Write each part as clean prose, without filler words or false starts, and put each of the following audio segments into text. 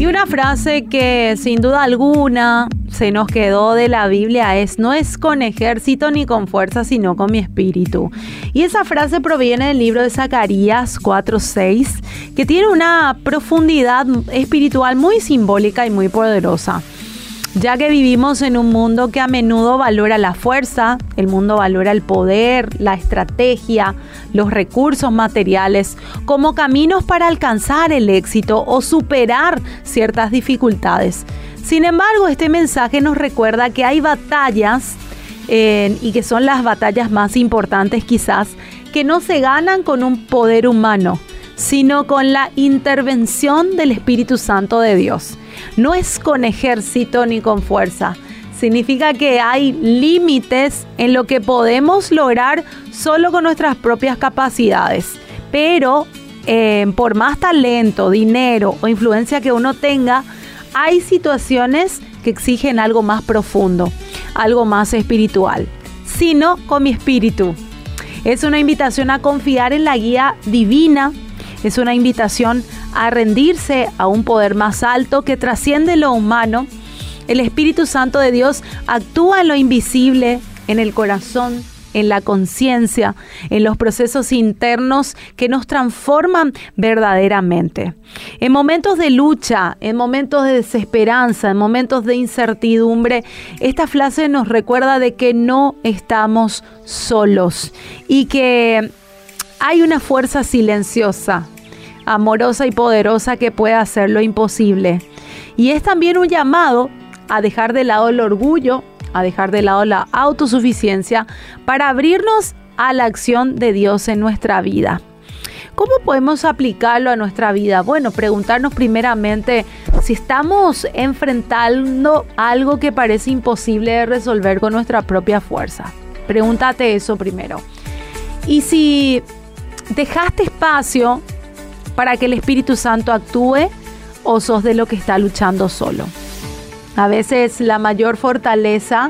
Y una frase que sin duda alguna se nos quedó de la Biblia es: no es con ejército ni con fuerza, sino con mi espíritu. Y esa frase proviene del libro de Zacarías 4:6, que tiene una profundidad espiritual muy simbólica y muy poderosa. Ya que vivimos en un mundo que a menudo valora la fuerza, el mundo valora el poder, la estrategia, los recursos materiales como caminos para alcanzar el éxito o superar ciertas dificultades. Sin embargo, este mensaje nos recuerda que hay batallas, y que son las batallas más importantes quizás, que no se ganan con un poder humano, sino con la intervención del Espíritu Santo de Dios. No es con ejército ni con fuerza. Significa que hay límites en lo que podemos lograr solo con nuestras propias capacidades. Pero por más talento, dinero o influencia que uno tenga, hay situaciones que exigen algo más profundo, algo más espiritual. Sino con mi espíritu. Es una invitación a confiar en la guía divina. Es una invitación a rendirse a un poder más alto que trasciende lo humano. El Espíritu Santo de Dios actúa en lo invisible, en el corazón, en la conciencia, en los procesos internos que nos transforman verdaderamente. En momentos de lucha, en momentos de desesperanza, en momentos de incertidumbre, esta frase nos recuerda de que no estamos solos y que hay una fuerza silenciosa, amorosa y poderosa que puede hacer lo imposible. Y es también un llamado a dejar de lado el orgullo, a dejar de lado la autosuficiencia para abrirnos a la acción de Dios en nuestra vida. ¿Cómo podemos aplicarlo a nuestra vida? Bueno, preguntarnos primeramente si estamos enfrentando algo que parece imposible de resolver con nuestra propia fuerza. Pregúntate eso primero. Y si dejaste espacio para que el Espíritu Santo actúe, o sos de lo que está luchando solo. A veces la mayor fortaleza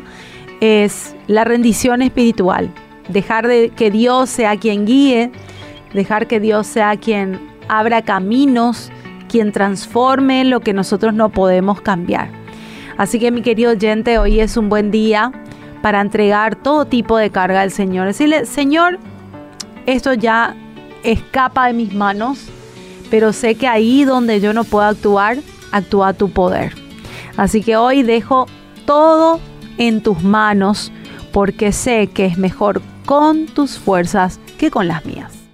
es la rendición espiritual. Dejar de que Dios sea quien guíe, dejar que Dios sea quien abra caminos, quien transforme lo que nosotros no podemos cambiar. Así que, mi querido oyente, hoy es un buen día para entregar todo tipo de carga al Señor. Decirle: Señor, esto ya escapa de mis manos, pero sé que ahí donde yo no puedo actuar, actúa tu poder. Así que hoy dejo todo en tus manos, porque sé que es mejor con tus fuerzas que con las mías.